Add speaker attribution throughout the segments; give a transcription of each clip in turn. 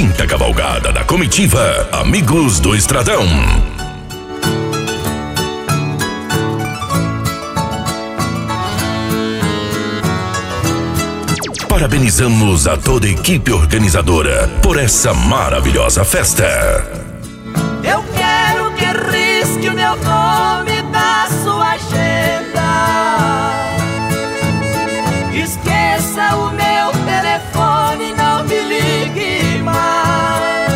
Speaker 1: quinta cavalgada da comitiva Amigos do Estradão. Parabenizamos a toda a equipe organizadora por essa maravilhosa festa.
Speaker 2: Eu quero que risque o meu nome da sua agenda. Esqueça o meu telefone, não me ligue mais,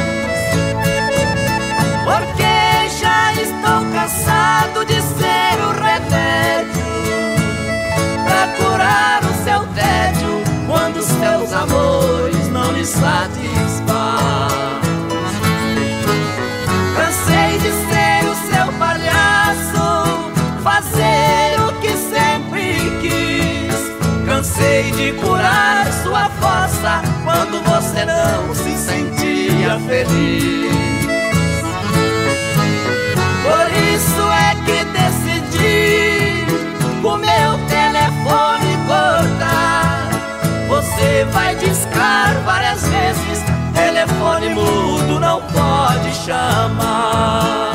Speaker 2: porque já estou cansado de ser o remédio pra curar o seu tédio quando seus amores não lhe satisfazem. Cansei de ser o seu palhaço, fazer o que sempre quis. Cansei de curar sua fossa quando você não se sentia feliz. Por isso é que decidi o meu telefone cortar. Você vai discar várias vezes, telefone mudo não pode chamar.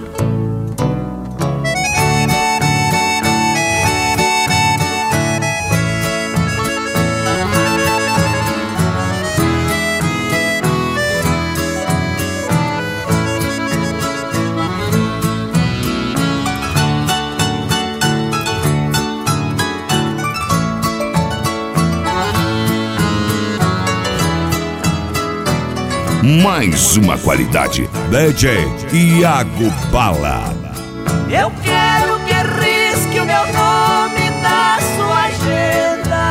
Speaker 3: Mais uma qualidade, DJ Iago Bala.
Speaker 2: Eu quero que risque o meu nome da sua agenda.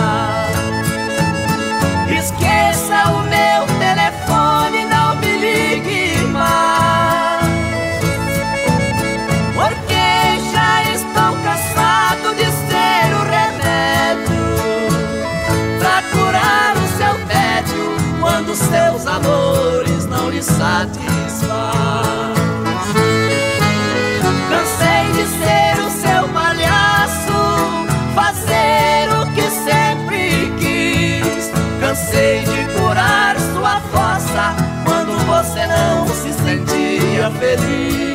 Speaker 2: Esqueça o meu telefone, não me ligue mais, porque já estou cansado de ser o remédio pra curar o seu tédio quando seus amores não lhe satisfazem. Cansei de ser o seu palhaço, fazer o que sempre quis. Cansei de curar sua fossa quando você não se sentia feliz.